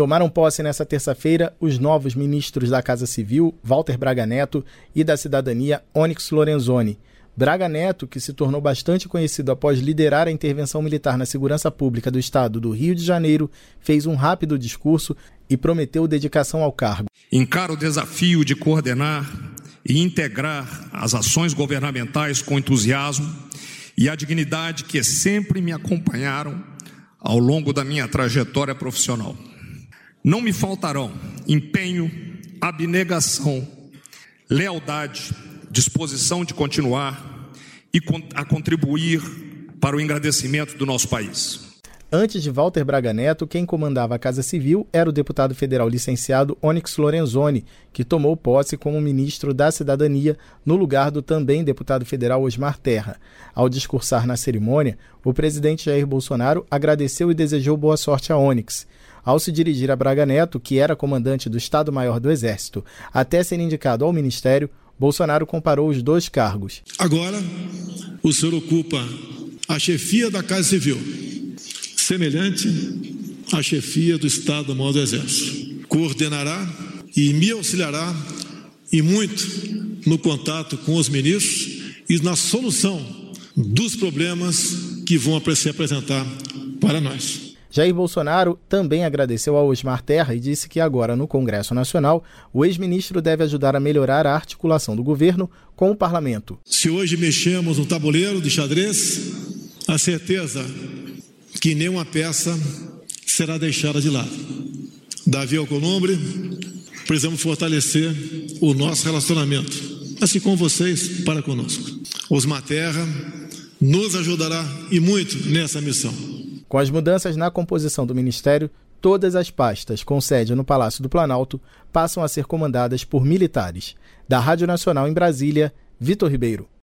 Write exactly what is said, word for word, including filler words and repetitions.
Tomaram posse nesta terça-feira os novos ministros da Casa Civil, Walter Braga Neto, e da Cidadania, Onyx Lorenzoni. Braga Neto, que se tornou bastante conhecido após liderar a intervenção militar na segurança pública do estado do Rio de Janeiro, fez um rápido discurso e prometeu dedicação ao cargo. Encaro o desafio de coordenar e integrar as ações governamentais com entusiasmo e a dignidade que sempre me acompanharam ao longo da minha trajetória profissional. Não me faltarão empenho, abnegação, lealdade, disposição de continuar e a contribuir para o engrandecimento do nosso país. Antes de Walter Braga Neto, quem comandava a Casa Civil era o deputado federal licenciado Onyx Lorenzoni, que tomou posse como ministro da Cidadania, no lugar do também deputado federal Osmar Terra. Ao discursar na cerimônia, o presidente Jair Bolsonaro agradeceu e desejou boa sorte a Onyx. Ao se dirigir a Braga Neto, que era comandante do Estado-Maior do Exército, até ser indicado ao ministério, Bolsonaro comparou os dois cargos. Agora, o senhor ocupa a chefia da Casa Civil, semelhante à chefia do Estado-Maior do Exército. Coordenará e me auxiliará e muito no contato com os ministros e na solução dos problemas que vão se apresentar para nós. Jair Bolsonaro também agradeceu ao Osmar Terra e disse que agora, no Congresso Nacional, o ex-ministro deve ajudar a melhorar a articulação do governo com o parlamento. Se hoje mexemos no tabuleiro de xadrez, a certeza que nenhuma peça será deixada de lado. Davi Alcolumbre, precisamos fortalecer o nosso relacionamento, assim como vocês para conosco. Osmar Terra nos ajudará e muito nessa missão. Com as mudanças na composição do Ministério, todas as pastas com sede no Palácio do Planalto passam a ser comandadas por militares. Da Rádio Nacional em Brasília, Vitor Ribeiro.